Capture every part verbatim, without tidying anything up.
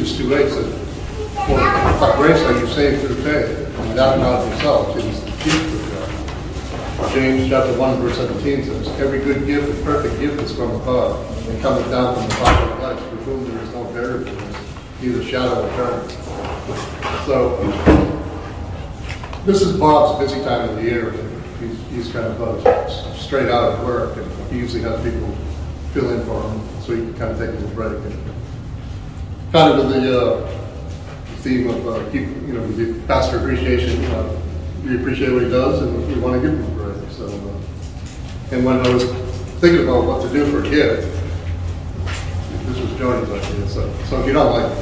Ephesians two eight says, "For by grace are you saved through faith, and that not of yourselves, it is the gift of God." James chapter one verse seventeen says, "Every good gift and perfect gift is from above, and cometh down from the Father of lights, with whom there is no variableness, neither shadow of turning." So this is Bob's busy time of the year. He's, he's kind of uh, straight out of work, and he usually has people fill in for him, so he can kind of take a little break. And kind of with the uh, theme of uh, keep, you know, the pastor appreciation. Uh, we appreciate what he does, and we want to give him a break. So, uh, and when I was thinking about what to do for a gift, this was Johnny's idea. So, so if you don't like,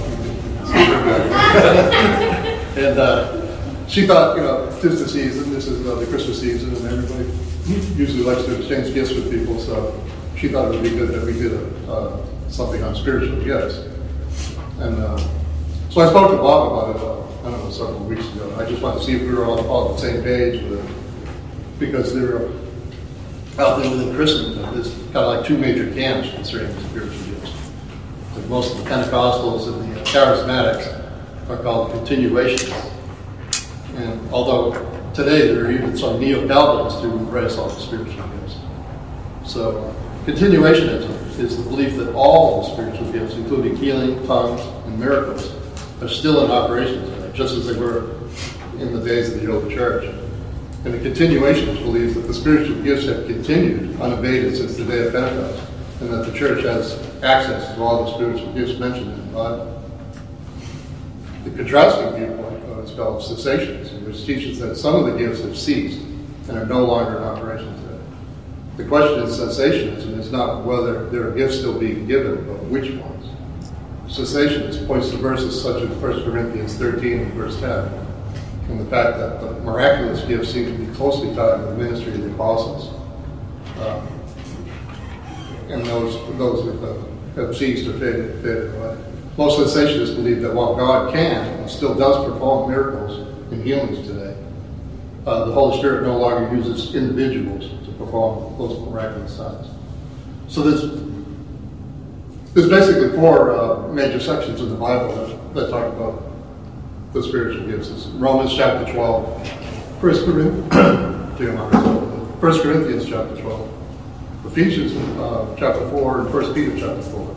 and uh, she thought, you know, tis the season. This is uh, the Christmas season, and everybody usually likes to exchange gifts with people. So she thought it would be good that we did a, uh, something on spiritual gifts. And uh, so I spoke to Bob about it, uh, I don't know, several weeks ago. I just wanted to see if we were all, all on the same page with it. Because there are, out there within Christendom, there's kind of like two major camps concerning spiritual gifts. Like most of the Pentecostals and the Charismatics are called continuationists. And although today there are even some Neo-Calvinists who embrace all the spiritual gifts. So continuationism is the belief that all the spiritual gifts, including healing, tongues, and miracles, are still in operation today, just as they were in the days of the early church. And the continuationist believes that the spiritual gifts have continued unabated since the day of Pentecost, and that the church has access to all the spiritual gifts mentioned in the Bible. The contrasting viewpoint uh, is called cessationism, which teaches that some of the gifts have ceased and are no longer in operation today. The question in cessationism is not whether there are gifts still being given, but which ones. Cessationist points to verses such as First Corinthians thirteen and verse ten, and the fact that the miraculous gifts seem to be closely tied to the ministry of the apostles. Um, and those those that uh, have ceased or faded, faded away. Most cessationists believe that while God can and still does perform miracles and healings today, uh, the Holy Spirit no longer uses individuals to perform those miraculous signs. So there's there's basically four uh, major sections in the Bible that, that talk about the spiritual gifts. It's Romans chapter twelve, First Corinthians, First Corinthians chapter twelve, Ephesians uh, chapter four, and First Peter chapter four.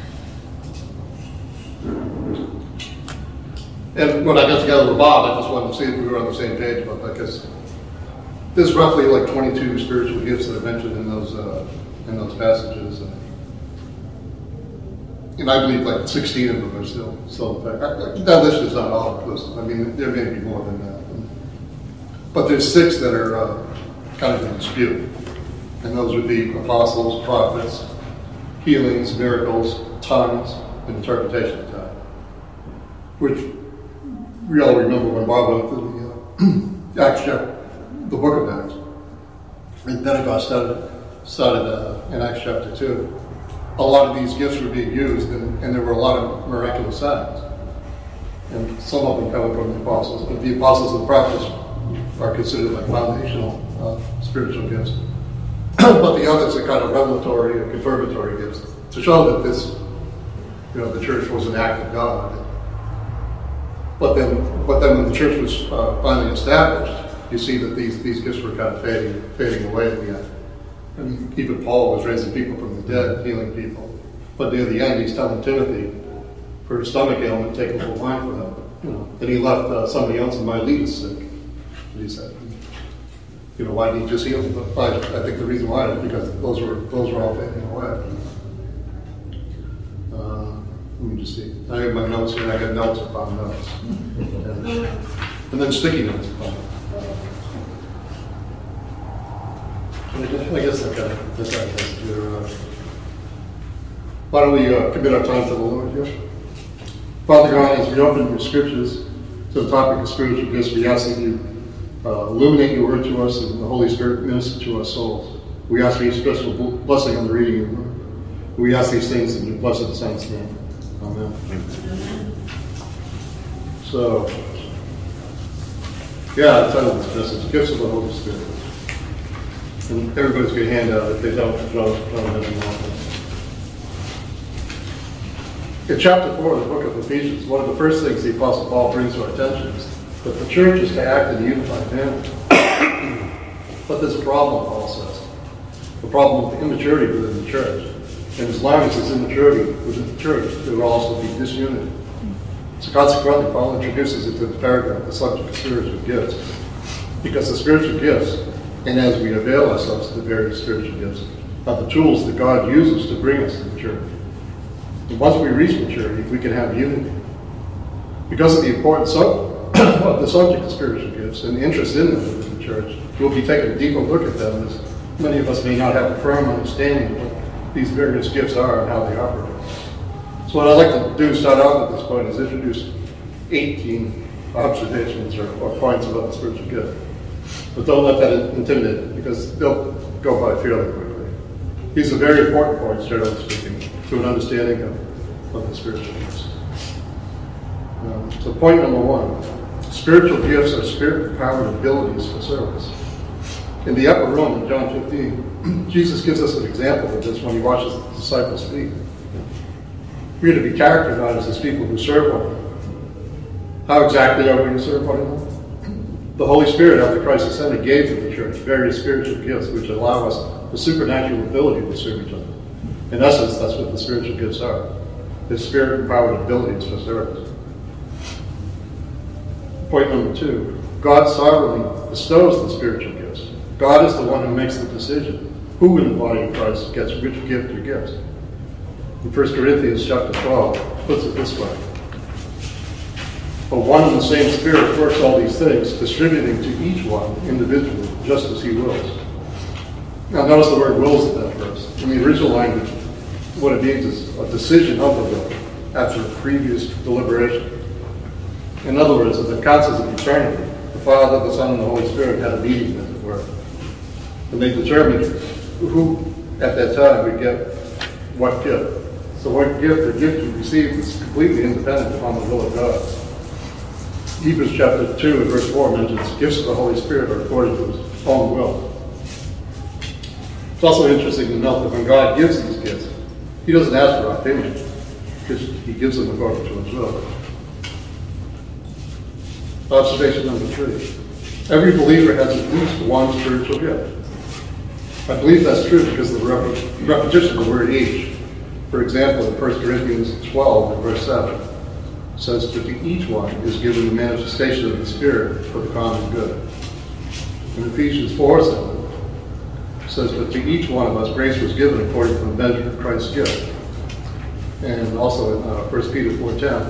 And when I got together with Bob, I just wanted to see if we were on the same page about that, because there's roughly like twenty-two spiritual gifts that are mentioned in those uh, in those passages, and, and I believe like sixteen of them are still still in fact. That list is not all inclusive. I mean, there may be more than that, but there's six that are uh, kind of in dispute, and those would be apostles, prophets, healings, miracles, tongues, and interpretation of tongues, which we all remember when Bob went through the uh, Acts chapter, the book of Acts. When Pentecost started, started uh, in Acts chapter two. A lot of these gifts were being used, and, and there were a lot of miraculous signs. And some of them coming from the apostles. But the apostles and prophets are considered like foundational uh, spiritual gifts. But the others are kind of revelatory or confirmatory gifts to show that this, you know, the church was an act of God. But then, but then when the church was uh, finally established, you see that these, these gifts were kind of fading, fading away at the end. And even Paul was raising people from the dead, healing people. But near the end, he's telling Timothy, for his stomach ailment, take a little wine for them. You know, then he left uh, somebody else in Miletus sick. And he said, you know, why did he just heal them? But I think the reason why is because those were those were all fading away. Uh, let me just see. I have my notes here. I got notes upon notes, and, and then sticky notes upon notes. I guess I've got this out here. Uh, why don't we uh, commit our time to the Lord here? Father God, as we open your scriptures to the topic of spiritual gifts, we ask that you uh, illuminate your word to us and the Holy Spirit minister to our souls. We ask for your special blessing on the reading of the word. We ask these things in your blessed Son's name. Amen. Amen. So, yeah, the title of this message, Gifts of the Holy Spirit. And everybody's got a handout. If they don't, John, John has them all. In chapter four of the book of Ephesians, one of the first things the Apostle Paul brings to our attention is that the church is to act in a unified manner. But there's a problem, Paul says. The problem with immaturity within the church. And as long as there's immaturity within the church, there will also be disunity. So consequently, Paul introduces into the paragraph the subject of spiritual gifts. Because the spiritual gifts, and as we avail ourselves of the various spiritual gifts, are the tools that God uses to bring us to maturity. And once we reach maturity, we can have unity. Because of the importance of, of the subject of spiritual gifts and the interest in them within the church, we'll be taking a deeper look at them, as many of us may not have a firm understanding of what these various gifts are and how they operate. So what I'd like to do, start out at this point, is introduce eighteen observations or, or points about the spiritual gift. But don't let that intimidate you, because they'll go by fairly quickly. These are very important points, generally speaking, to an understanding of, of the spiritual gifts. Um, so point number one, spiritual gifts are spirit-empowered abilities for service. In the upper room in John fifteen, Jesus gives us an example of this when he washes the disciples' feet. We are to be characterized as people who serve one another. How exactly are we to serve one another? The Holy Spirit, after Christ ascended, gave to the church various spiritual gifts which allow us the supernatural ability to serve each other. In essence, that's what the spiritual gifts are. They're spirit-empowered abilities for service. Point number two, God sovereignly bestows the spiritual gifts. God is the one who makes the decision who in the body of Christ gets which gift or gifts. In First Corinthians chapter twelve, puts it this way. For one and the same Spirit works all these things, distributing to each one individually, just as he wills. Now notice the word wills at that verse. In the original language, what it means is a decision of the will after a previous deliberation. In other words, in the concepts of eternity, the Father, the Son, and the Holy Spirit had a meeting, as it were. And they determined who, at that time, would get what gift. So what gift or gift you received is completely independent upon the will of God. Hebrews chapter two and verse four mentions gifts of the Holy Spirit are according to his own will. It's also interesting to note that when God gives these gifts, he doesn't ask for our opinion, because he gives them according to his will. Observation number three. Every believer has at least one spiritual gift. I believe that's true because of the rep- repetition of the word each. For example, in First Corinthians twelve and verse seven, it says, but to each one is given the manifestation of the Spirit for the common good. In Ephesians four seven, it says, but to each one of us grace was given according to the measure of Christ's gift. And also in uh, First Peter four ten,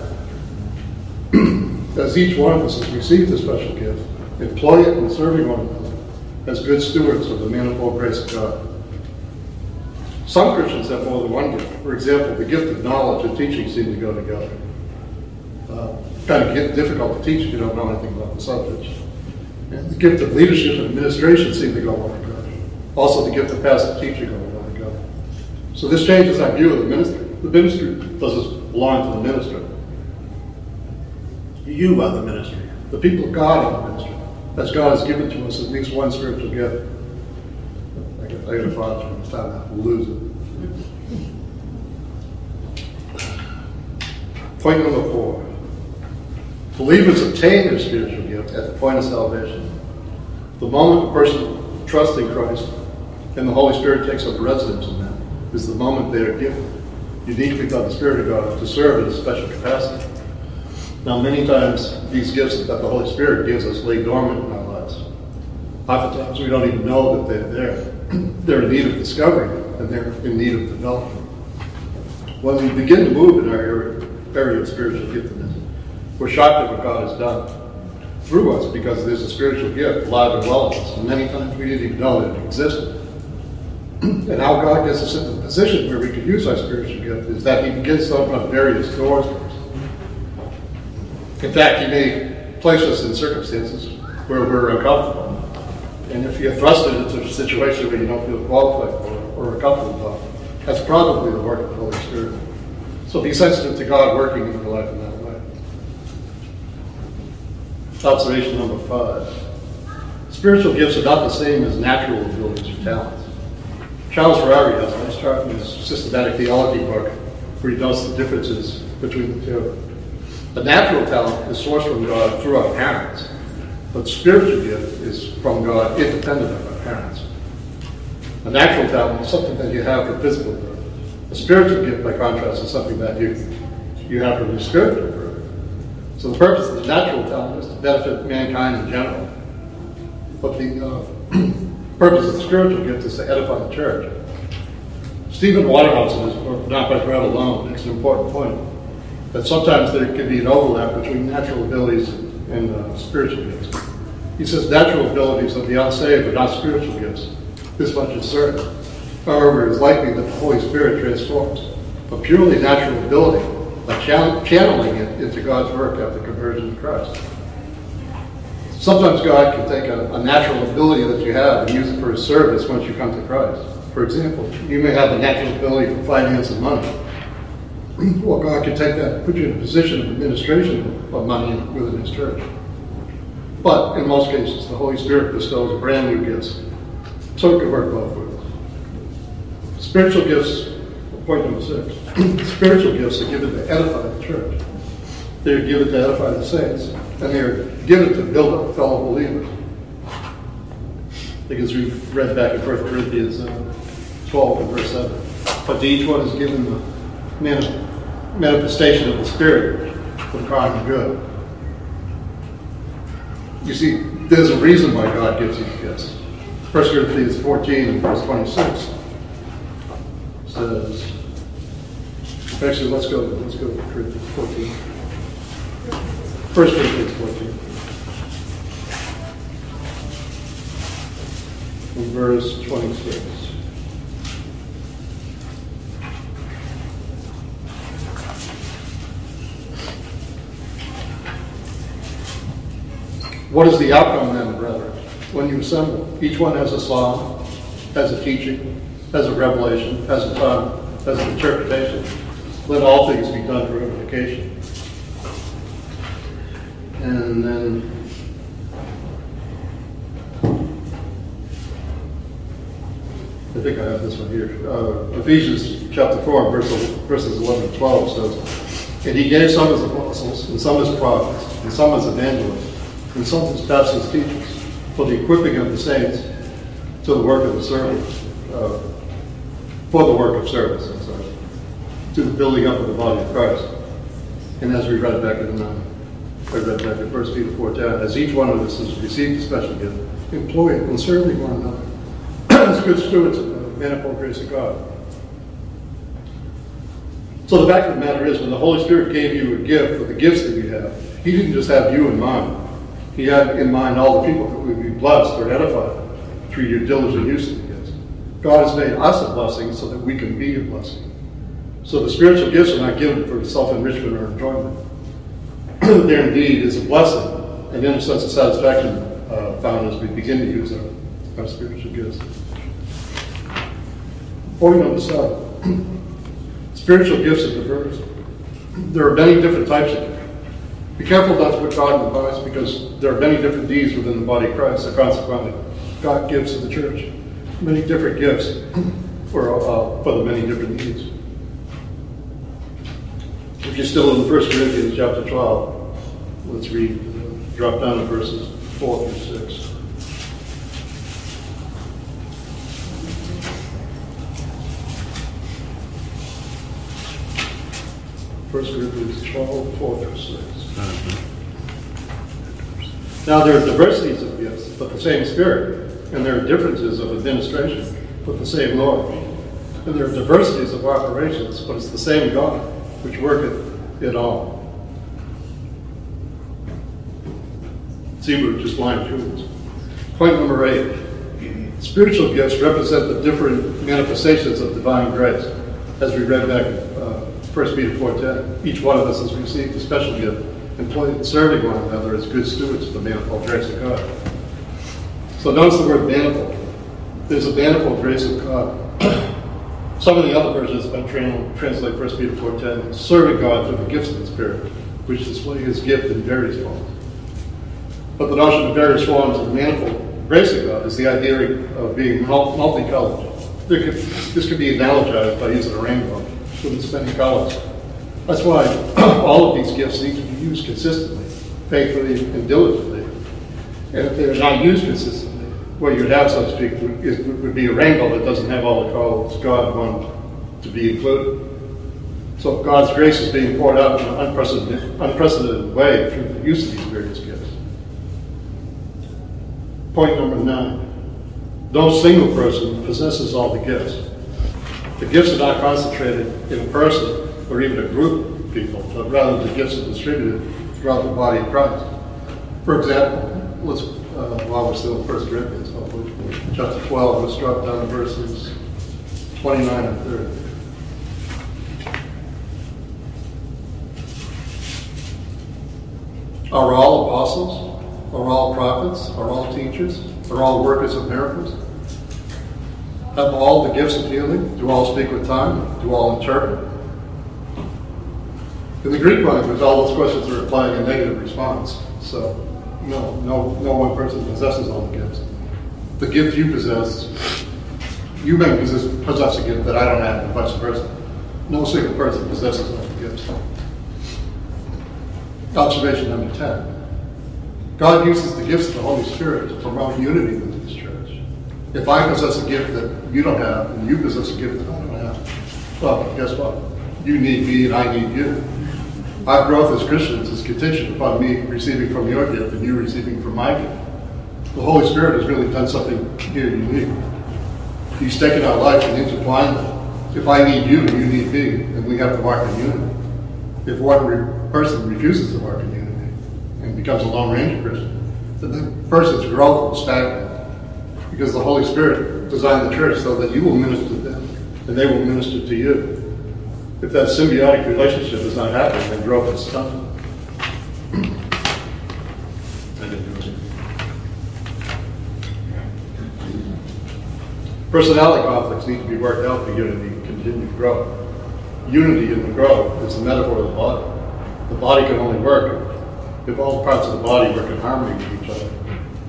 as each one of us has received a special gift, employ it in serving one another as good stewards of the manifold grace of God. Some Christians have more than one gift. For example, the gift of knowledge and teaching seem to go together. Uh, kind of get difficult to teach if you don't know anything about the subject. And the gift of leadership and administration seem to go one together. Also, the gift of pastoral teaching go one together. So this changes our view of the ministry. The ministry doesn't belong to the minister. You are the ministry. The people of God are the ministry. As God has given to us at least one spiritual gift. I got a thought from this time, we'll lose it. Point number four. Believers obtain their spiritual gift at the point of salvation. The moment a person trusts in Christ and the Holy Spirit takes up residence in them is the moment they are given, uniquely by the Spirit of God, to serve in a special capacity. Now, many times, these gifts that the Holy Spirit gives us lay dormant in our lives. Oftentimes, we don't even know that they're there. They're in need of discovery, and they're in need of development. When we begin to move in our area, area of spiritual giftedness, we're shocked at what God has done through us, because there's a spiritual gift alive and well in us, and many times we didn't even know that it existed. And how God gets us into the position where we can use our spiritual gift is that he begins to open up various doors for us. In fact, he may place us in circumstances where we're uncomfortable. And if you're thrusted into a situation where you don't feel qualified for or uncomfortable, that's probably the work of the Holy Spirit. So be sensitive to God working in your life in that way. Observation number five. Spiritual gifts are not the same as natural abilities or talents. Charles Ferrari has a nice chart in his systematic theology book where he notes the differences between the two. The natural talent is sourced from God through our parents, but spiritual gift is from God independent of our parents. A natural talent is something that you have from physical birth. A spiritual gift, by contrast, is something that you, you have from your spiritual birth. So the purpose of the natural talent is to benefit mankind in general. But the uh, purpose of the spiritual gift is to edify the church. Stephen Waterhouse, in his book, Not by Bread Alone, makes an important point, that sometimes there can be an overlap between natural abilities and uh, spiritual gifts. He says natural abilities of the unsaved are not spiritual gifts. This much is certain. However, it is likely that the Holy Spirit transforms a purely natural ability by channeling it into God's work after conversion to Christ. Sometimes God can take a, a natural ability that you have and use it for His service once you come to Christ. For example, you may have a natural ability for finance and money. Well, God can take that and put you in a position of administration of money within His church. But in most cases, the Holy Spirit bestows brand new gifts. So it can work both ways. Spiritual gifts, point number six. Spiritual gifts are given to edify the church. They are given to edify the saints, and they are given to build up fellow believers. I think as we read back in First Corinthians uh, twelve and verse seven. But to each one is given the manifestation of the Spirit for the common good. You see, there's a reason why God gives these gifts. First Corinthians fourteen and verse twenty-six says, actually, let's go, let's go to Corinthians fourteen. First Corinthians fourteen. In verse twenty-six. What is the outcome then, brethren? When you assemble, each one has a song, has a teaching, has a revelation, has a tongue, has an interpretation. Let all things be done for edification. And then I think I have this one here. Uh, Ephesians chapter four, verse, verses eleven and twelve says, and He gave some as apostles, and some as prophets, and some as evangelists, and some as pastors, teachers, for the equipping of the saints to the work of the service, uh, for the work of service, I'm sorry, to the building up of the body of Christ. And as we read back in, uh, I read back in First Peter four ten, as each one of us has received a special gift, employ it in serving one another as good stewards of the manifold grace of God. So the fact of the matter is, when the Holy Spirit gave you a gift, or the gifts that you have, He didn't just have you in mind. He had in mind all the people that would be blessed or edified through your diligent use of the gifts. God has made us a blessing so that we can be a blessing. So the spiritual gifts are not given for self-enrichment or enjoyment. There indeed is a blessing, and in a sense of satisfaction uh, found as we begin to use our, our spiritual gifts. Point number seven. Spiritual gifts are diverse. There are many different types of gifts. Be careful not to put God in the box, because there are many different deeds within the body of Christ, so consequently, God gives to the church many different gifts for, uh, for the many different needs. If you're still in First Corinthians chapter twelve, let's read, uh, drop down to verses four through six. First Corinthians twelve, four through six. Now there are diversities of gifts, but the same Spirit, and there are differences of administration, but the same Lord. And there are diversities of operations, but it's the same God, which worketh in all. See, we're just blind truths. Point number eight. Spiritual gifts represent the different manifestations of divine grace, as we read back in uh, First Peter four ten. Each one of us has received a special gift, employed in serving one another as good stewards of the manifold grace of God. So notice the word manifold. There's a manifold grace of God. Some of the other versions that translate First Peter four ten, serving God through the gifts of the Spirit, which display His gift in various forms. But the notion of various forms of the manifold grace of God is the idea of being multicolored. There could, this could be analogized by using a rainbow with its many colors. That's why all of these gifts need to be used consistently, faithfully, and diligently. And if they're not used consistently, what you'd have, so to speak, would, is, would be a rainbow that doesn't have all the colors God wanted to be included. So God's grace is being poured out in an unprecedented, unprecedented way through the use of these various gifts. Point number nine. No single person possesses all the gifts. The gifts are not concentrated in a person or even a group of people, but rather the gifts are distributed throughout the body of Christ. For example, let's, uh, while we're still in First Corinthians, chapter twelve, let's drop down to verses twenty-nine and thirty. Are all apostles? Are all prophets? Are all teachers? Are all workers of miracles? Have all the gifts of healing? Do all speak with tongues? Do all interpret? In the Greek language, all those questions are implying a negative response. So, no, no, no one person possesses all the gifts. The gift you possess, you may possess, possess a gift that I don't have, and vice versa. No single person possesses all the gifts. Observation number ten. God uses the gifts of the Holy Spirit to promote unity within His church. If I possess a gift that you don't have, and you possess a gift that I don't have, well, guess what? You need me and I need you. Our growth as Christians is contingent upon me receiving from your gift and you receiving from my gift. The Holy Spirit has really done something here unique. He's taken our life and intertwined them. If I need you and you need me, then we have to walk in unity. If one re- person refuses to work in unity and becomes a Lone Ranger Christian, then the person's growth will stagnate. Because the Holy Spirit designed the church so that you will minister to them and they will minister to you. If that symbiotic relationship is not happening, then growth is stunted. Personality conflicts need to be worked out for unity to continue to grow. Unity in the growth is a metaphor of the body. The body can only work if all parts of the body work in harmony with each other.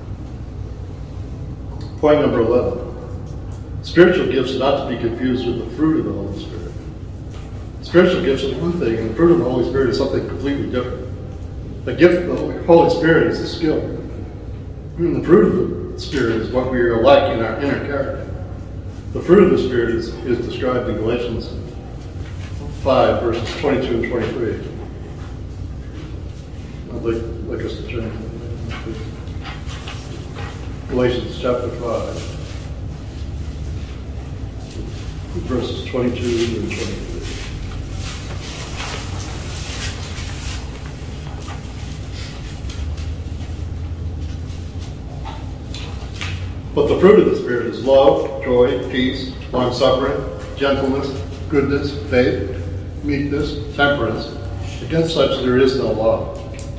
Point number eleven. Spiritual gifts are not to be confused with the fruit of the Holy Spirit. Spiritual gifts are one thing, and the fruit of the Holy Spirit is something completely different. The gift of the Holy Spirit is a skill. And the fruit of the Spirit is what we are like in our inner character. The fruit of the Spirit is, is described in Galatians five, verses twenty-two and twenty-three. I'd like, like us to turn to Galatians chapter five, verses twenty-two and twenty-three. But the fruit of the Spirit is love, joy, peace, long-suffering, gentleness, goodness, faith, meekness, temperance. Against such there is no law.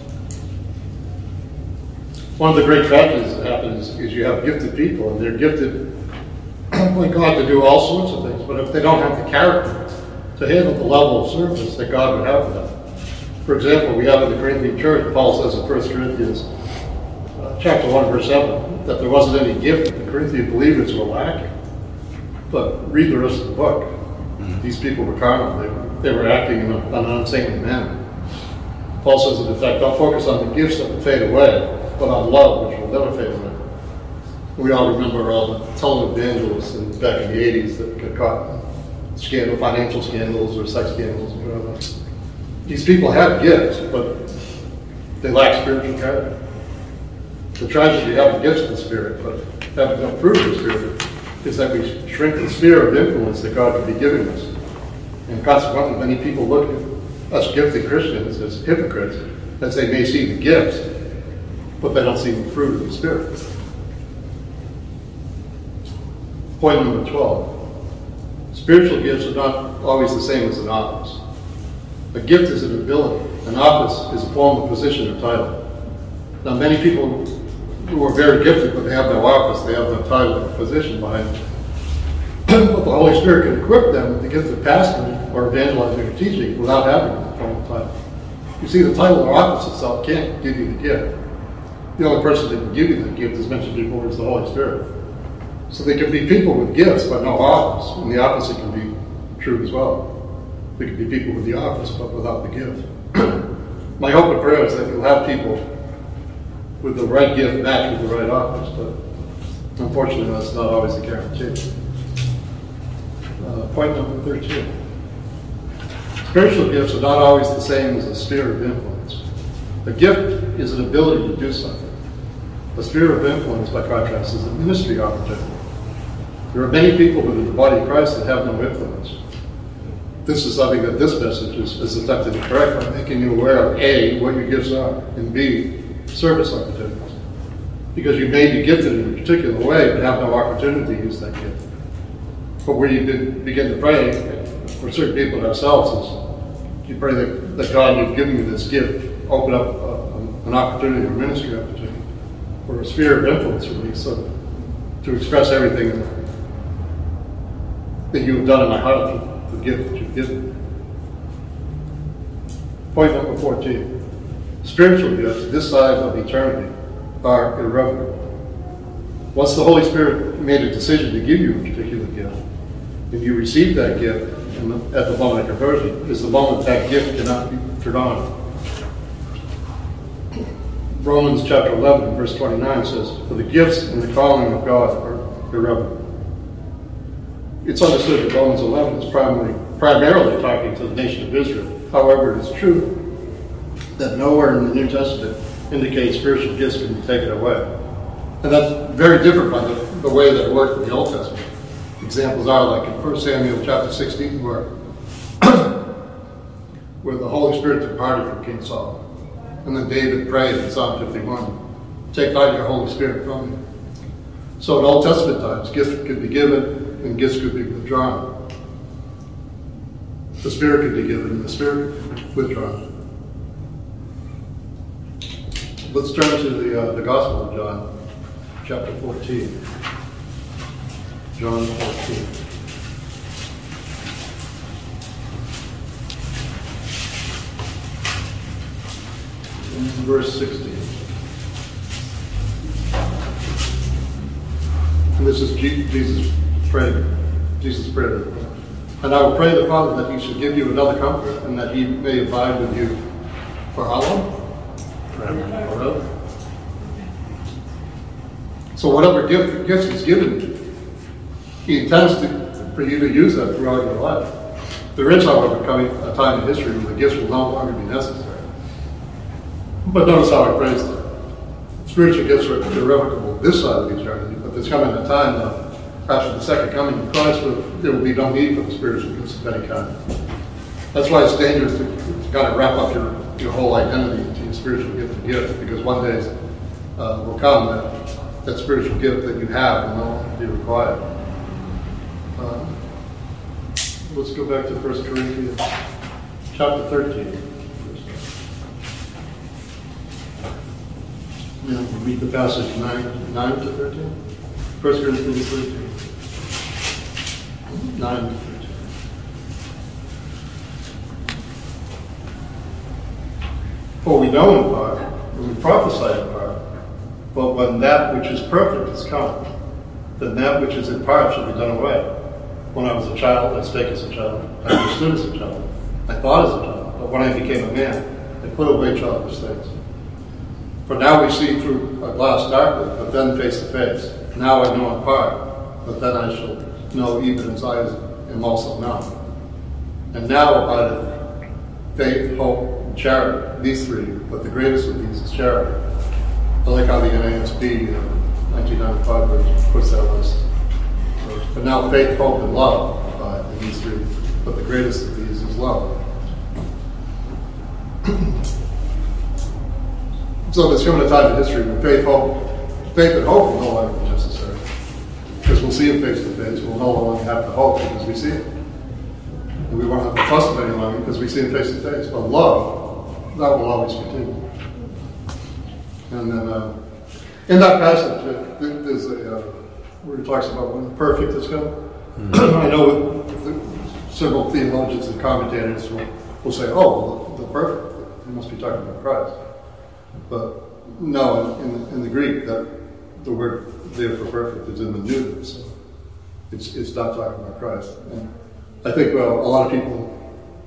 One of the great tragedies that happens is you have gifted people, and they're gifted by God to do all sorts of things, but if they don't have the character to handle the level of service that God would have for them. For example, we have in the Corinthian church, Paul says in First Corinthians uh, chapter one, verse seven, that there wasn't any gift that the Corinthian believers were lacking. But read the rest of the book. Mm-hmm. These people were carnal. They were, they were acting in a, an unsaintly manner. Paul says, in effect, don't focus on the gifts that will fade away, but on love, which will never fade away. We all remember all the televangelists in, back in the eighties that got caught in scandal, financial scandals or sex scandals or whatever. These people have gifts, but they lack spiritual character. The tragedy of having gifts of the Spirit, but having no fruit of the Spirit, is that we shrink the sphere of influence that God could be giving us. And consequently, many people look at us gifted Christians as hypocrites, as they may see the gifts, but they don't see the fruit of the Spirit. Point number twelve. Spiritual gifts are not always the same as an office. A gift is an ability. An office is a form of position or title. Now, many people who are very gifted, but they have no office, they have no title or position behind them. But the Holy Spirit can equip them with the gift of pastoring or evangelizing or teaching without having a formal title. You see, the title or office itself can't give you the gift. The only person that can give you the gift, as mentioned before, is the Holy Spirit. So they can be people with gifts but no office, and the opposite can be true as well. There could be people with the office, but without the gift. My hope and prayer is that you'll have people with the right gift match with the right office, but unfortunately that's not always a guarantee. Uh, point number thirteen. Spiritual gifts are not always the same as a sphere of influence. A gift is an ability to do something. A sphere of influence, by contrast, is a ministry opportunity. There are many people within the body of Christ that have no influence. This is something that this message is, is attempted to correct by making you aware of A, what your gifts are, and B, service opportunities. Because you may be gifted in a particular way, but have no opportunity to use that gift. But where you did begin to pray, for certain people and ourselves, is you pray that, that God, you've given me this gift, open up uh, an opportunity, a ministry opportunity, or a sphere of influence for me, so to express everything that you have done in my heart through the gift that you've given me. Point number fourteen. Spiritual gifts, this side of eternity, are irrevocable. Once the Holy Spirit made a decision to give you a particular gift, and you receive that gift in the, at the moment of conversion, is the moment that gift cannot be turned on. Romans chapter eleven, verse twenty-nine says, "For the gifts and the calling of God are irrevocable." It's understood that Romans eleven is primarily, primarily talking to the nation of Israel. However, it is true that nowhere in the New Testament indicates spiritual gifts can be taken away. And that's very different by the, the way that it worked in the Old Testament. Examples are like in First Samuel chapter sixteen, where, where the Holy Spirit departed from King Saul. And then David prayed in Psalm fifty-one, "Take not your Holy Spirit from me." So in Old Testament times, gifts could be given and gifts could be withdrawn. The Spirit could be given and the Spirit could be withdrawn. Let's turn to the, uh, the Gospel of John, chapter fourteen. John fourteen. Verse sixteen. And this is Jesus praying. Jesus prayed, "And I will pray the Father that he should give you another comforter, and that he may abide with you for how long? Forever. Forever." So whatever gift gifts he's given you, he intends to, for you to use that throughout your life. There is, however, coming a time in history when the gifts will no longer be necessary. But notice how I phrased it. Spiritual gifts are irrevocable this side of eternity, but there's coming a time now, after the second coming of Christ, where there will be no need for the spiritual gifts of any kind. That's why it's dangerous to, to kind of wrap up your, your whole identity into your spiritual gift to give, because one day uh, will come that that spiritual gift that you have will no longer be required. Uh, let's go back to First Corinthians chapter thirteen. Yeah, we'll read the passage nine, nine to thirteen. First Corinthians thirteen. nine to thirteen. For we know in part, and we prophesy in part, but when that which is perfect is come, then that which is in part shall be done away. When I was a child, I spake as a child, I understood as a child, I thought as a child, but when I became a man, I put away childish things. For now we see through a glass darkly, but then face to face. Now I know in part, but then I shall know even as I am also known. And now abideth faith, hope, and charity, these three, but the greatest of these is charity. I like how the N A S B uh, nineteen ninety-five version puts that list. But now faith, hope, and love abide in these three, but the greatest of these is love. So there's coming a time in history when faith, hope, faith and hope will no longer be necessary. Because we'll see it face to face. We'll no longer have to hope because we see it. And we won't have to trust it any longer because we see it face to face. But love, that will always continue. And then uh, in that passage, uh, there's a uh, where it talks about when the perfect is come. Mm-hmm. I know with, with several theologians and commentators will, will say, oh, well, the, the perfect, they must be talking about Christ. But no, in, in, in the Greek, that the word there for perfect is in the neuter, so it's it's not talking about Christ. And I think, well, a lot of people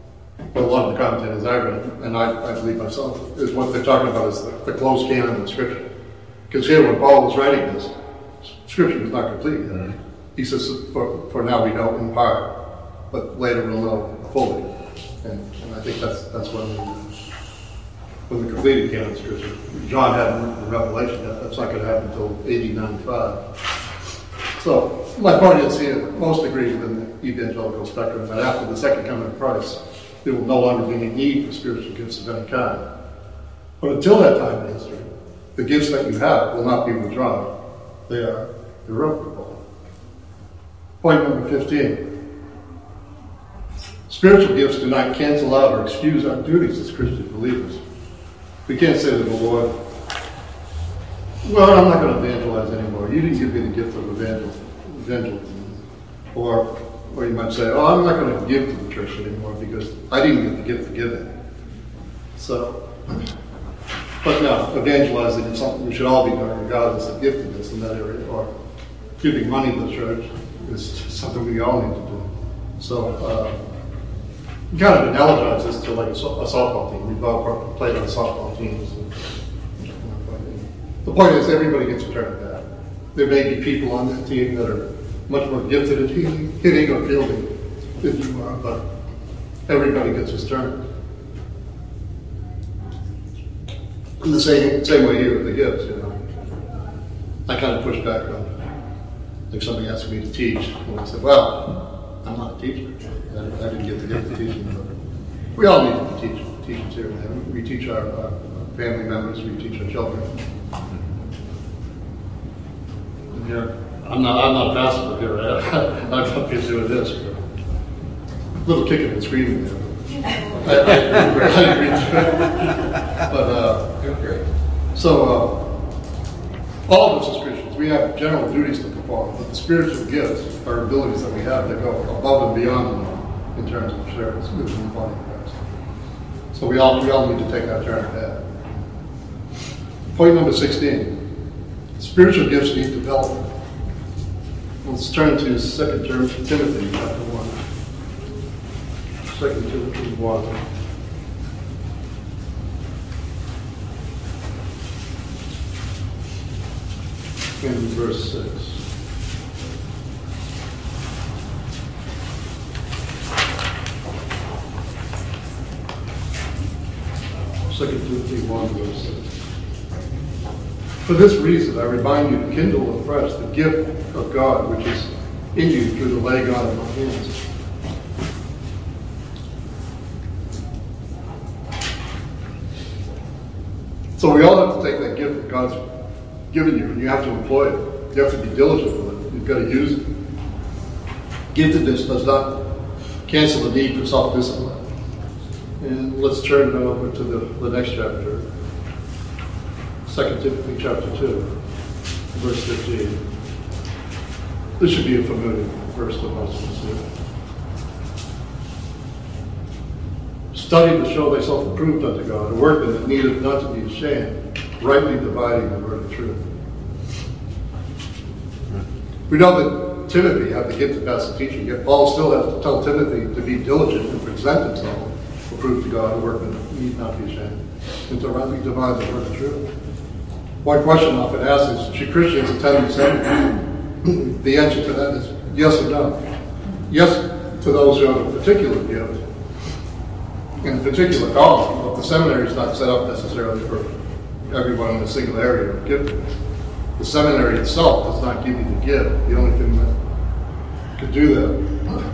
But a lot of the content is I read, and I, I believe myself, is what they're talking about is the, the closed canon of Scripture. Because here, when Paul was writing this, Scripture was not complete yet. Mm-hmm. He says, for, for now we know in part, but later we'll know fully. And, and I think that's that's when the, when the completed canon of Scripture. John hadn't written the Revelation yet. That's not going to happen until A D ninety-five. So my point is here, most agree within the evangelical spectrum that after the second coming of Christ, there will no longer be any need for spiritual gifts of any kind. But until that time in history, the gifts that you have will not be withdrawn. They are irrevocable. Point number fifteen. Spiritual gifts do not cancel out or excuse our duties as Christian believers. We can't say to the Lord, well, I'm not going to evangelize anymore. You didn't give me the gift of evangel- evangelism. Or, or you might say, oh, I'm not going to give to the church anymore because I didn't get the gift of giving. So, but no, evangelizing is something we should all be doing regardless of giftedness in that area. Or giving money to the church is something we all need to do. So, uh, you kind of analogize this to like a, so- a softball team. We've all played on softball teams. And, the point is, everybody gets a turn at that. There may be people on that team that are much more gifted at hitting, hitting or fielding than you are, but everybody gets his turn. In the same same way here with the gifts, you know. I kind of push back on, like somebody asked me to teach, and I said, well, I'm not a teacher. I, I didn't get the gift of teaching, but we all need to be teach, teachers here and there. We teach our, our family members, we teach our children. And here, I'm not, I'm not a pastor here. I'm up here doing this. A little kicking and screaming there. I, I, I agree to it. But, uh, so, uh, all of us as Christians, we have general duties to perform, but the spiritual gifts are abilities that we have that go above and beyond them in terms of service within the body of Christ. So we all, we all need to take our turn at that. Point number sixteen. Spiritual gifts need development. Let's turn to Second Timothy chapter one. Second Timothy one. In verse six. Second Timothy one, verse six. For this reason, I remind you to kindle afresh the gift of God which is in you through the laying on of my hands. So we all have to take that gift that God's given you, and you have to employ it. You have to be diligent with it. You've got to use it. Giftedness does not cancel the need for self-discipline. And let's turn over to the, the next chapter. Second Timothy chapter two, verse fifteen. This should be a familiar verse to most of us here. Study to show thyself approved unto God, a workman that needeth not to be ashamed, rightly dividing the word of truth. We know that Timothy had the gift of passive teaching, yet Paul still has to tell Timothy to be diligent and present himself approved to God, a workman that need not be ashamed, and to rightly divide the word of truth. One question often asked is, should Christians attend the seminary? The answer to that is yes and no. Yes to those who have a particular gift, in a particular calling, but the seminary is not set up necessarily for everyone in a single area of gifting. The seminary itself does not give you the gift. The only thing that could do that,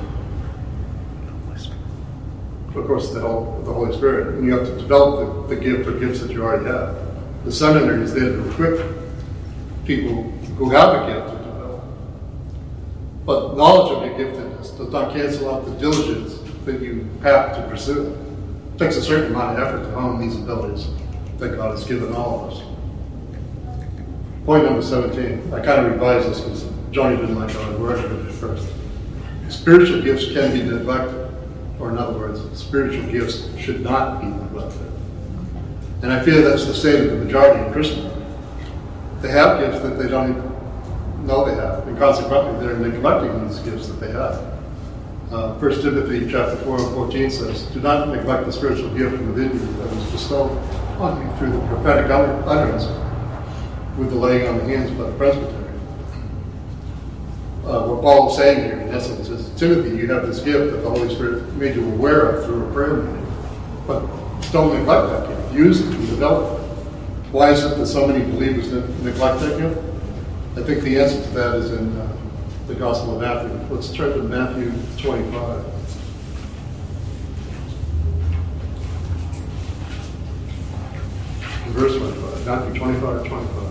of course, the, whole, the Holy Spirit. And you have to develop the, the gift or gifts that you already have. The seminary is there to equip people who have a gift to develop. But knowledge of your giftedness does not cancel out the diligence that you have to pursue. It takes a certain amount of effort to hone these abilities that God has given all of us. Point number seventeen. I kind of revised this because Johnny didn't like how I worded it at first. Spiritual gifts can be neglected. Or in other words, spiritual gifts should not be neglected. And I fear that's the state of the majority of Christendom. They have gifts that they don't even know they have, and consequently they're neglecting these gifts that they have. Uh, First Timothy chapter four and fourteen says, "Do not neglect the spiritual gift within you that was bestowed on you through the prophetic utterance with the laying on the hands by the presbytery." Uh, what Paul is saying here, in essence, is, Timothy, you have this gift that the Holy Spirit made you aware of through a prayer meeting. But don't neglect that gift. Use it to develop it. Why is it that so many believers ne- neglect that gift? I think the answer to that is in uh, the Gospel of Matthew. Let's turn to Matthew twenty-five. Verse twenty-five. Matthew twenty-five, twenty-five.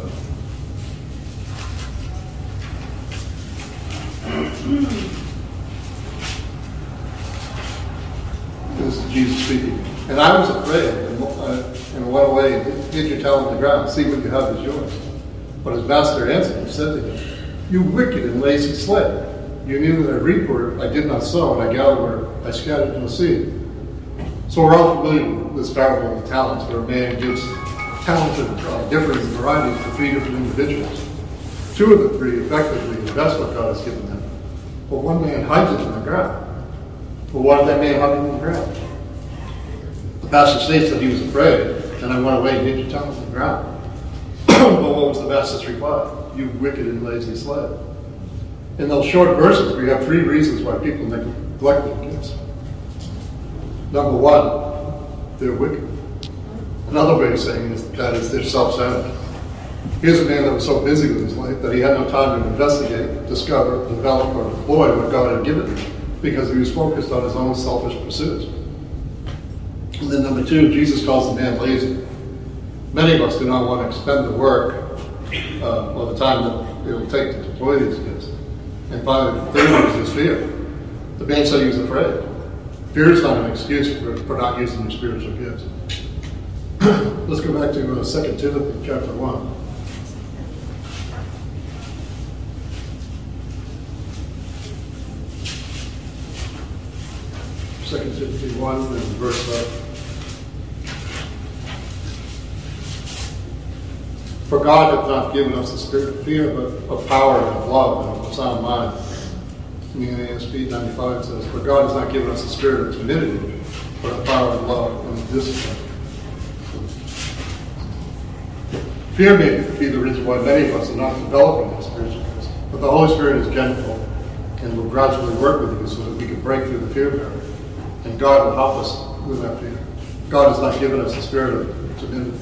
This is Jesus speaking. "And I was afraid, and, uh, and went away and hid hid your talent on the ground. See, what you have is yours." But his master answered and said to him, "You wicked and lazy slave, you knew that I reap where I did not sow, and I gather where I scattered no seed." So we're all familiar with this parable of the talents, where a man gives talents of uh, different varieties to three different individuals. Two of the three effectively invest what God has given them, but one man hides it in the ground. Well, why did that man hide it in the ground? The pastor states that he was afraid, and I went away and hid your talents in the ground. But what was the master's reply? "You wicked and lazy slave." In those short verses, we have three reasons why people neglect their gifts. Number one, they're wicked. Another way of saying is that is they're self-centered. Here's a man that was so busy with his life that he had no time to investigate, discover, develop, or deploy what God had given him, because he was focused on his own selfish pursuits. And then number two, Jesus calls the man lazy. Many of us do not want to expend the work uh, or the time that it will take to deploy these gifts. And finally, the third one is fear. The man said he was afraid. Fear is not an excuse for, for not using your spiritual gifts. Let's go back to uh, Second Timothy chapter one. Second Timothy one and verse uh, "For God hath not given us the spirit of fear, but of power and of love and of a sound mind." In the N A S B ninety-five says, "For God has not given us the spirit of timidity, but of power and love and of discipline." Fear may be the reason why many of us are not developing our spiritual gifts, but the Holy Spirit is gentle and will gradually work with you so that we can break through the fear barrier. And God will help us with that fear. God has not given us the spirit of timidity.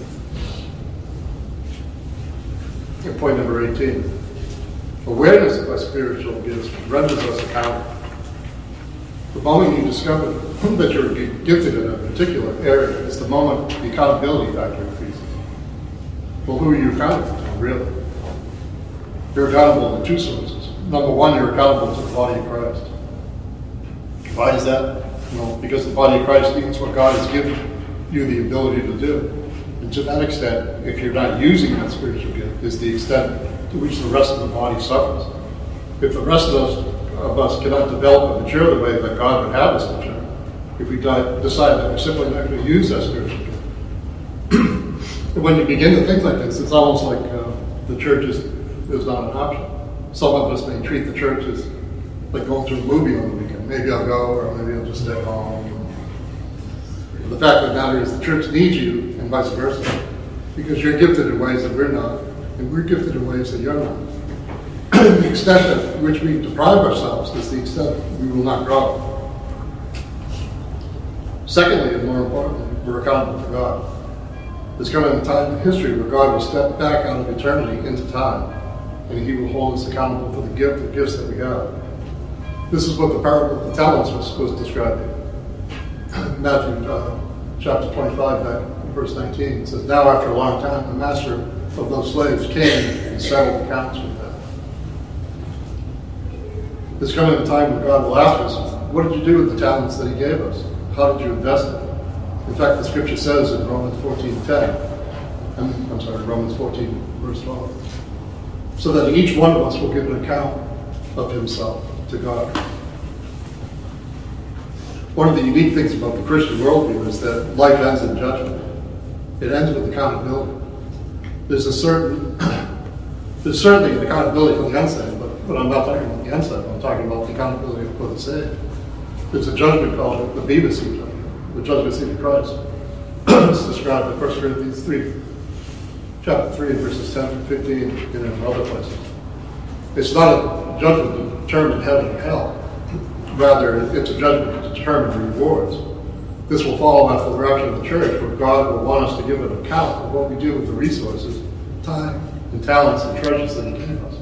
And point number eighteen. Awareness of our spiritual gifts renders us accountable. The moment you discover that you're gifted in a particular area is the moment the accountability factor increases. Well, who are you accountable to, really? You're accountable to two sources. Number one, you're accountable to the body of Christ. Why is that? Well, because the body of Christ needs what God has given you the ability to do. And to that extent, if you're not using that spiritual gift, is the extent to which the rest of the body suffers. If the rest of us, of us cannot develop and mature the way that God would have us mature, if we di- decide that we're simply not going to use that spiritual gift, and when you begin to think like this, it's almost like uh, the church is, is not an option. Some of us may treat the church as like going to a movie on the weekend. Maybe I'll go, or maybe I'll just stay home. But the fact of the matter is the church needs you, and vice versa, because you're gifted in ways that we're not, and we're gifted in ways that you're not. The extent to which we deprive ourselves is the extent we will not grow. Secondly, and more importantly, we're accountable to God. There's coming a time in history where God will step back out of eternity into time, and He will hold us accountable for the gift, the gifts that we have. This is what the parable of the talents was, was describing. Matthew uh, chapter twenty-five, verse nineteen, it says, "Now after a long time, the master of those slaves came and settled accounts with them." There's coming a time when God will ask us, what did you do with the talents that He gave us? How did you invest them? In fact, the scripture says in Romans fourteen ten, I'm, I'm sorry, Romans fourteen, verse twelve, so that each one of us will give an account of himself to God. One of the unique things about the Christian worldview is that life ends in judgment. It ends with accountability. There's a certain, there's certainly an accountability for the unsaved, but, but I'm not talking about the unsaved. I'm talking about the accountability for the saved. It's a judgment called the Bema seat, the judgment seat of Christ. It's described in First Corinthians three, chapter three, verses ten through fifteen, and in other places. It's not a judgment to determine heaven and hell. Rather, it's a judgment to determine rewards. This will follow after the rapture of the church, where God will want us to give an account of what we do with the resources, time, and talents, and treasures that He gave us.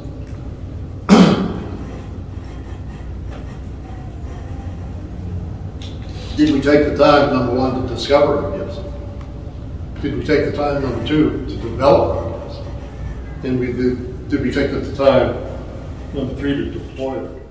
Did we take the time, number one, to discover our gifts? Did we take the time, number two, to develop our gifts? And we did, did we take the time, number three, to deploy them?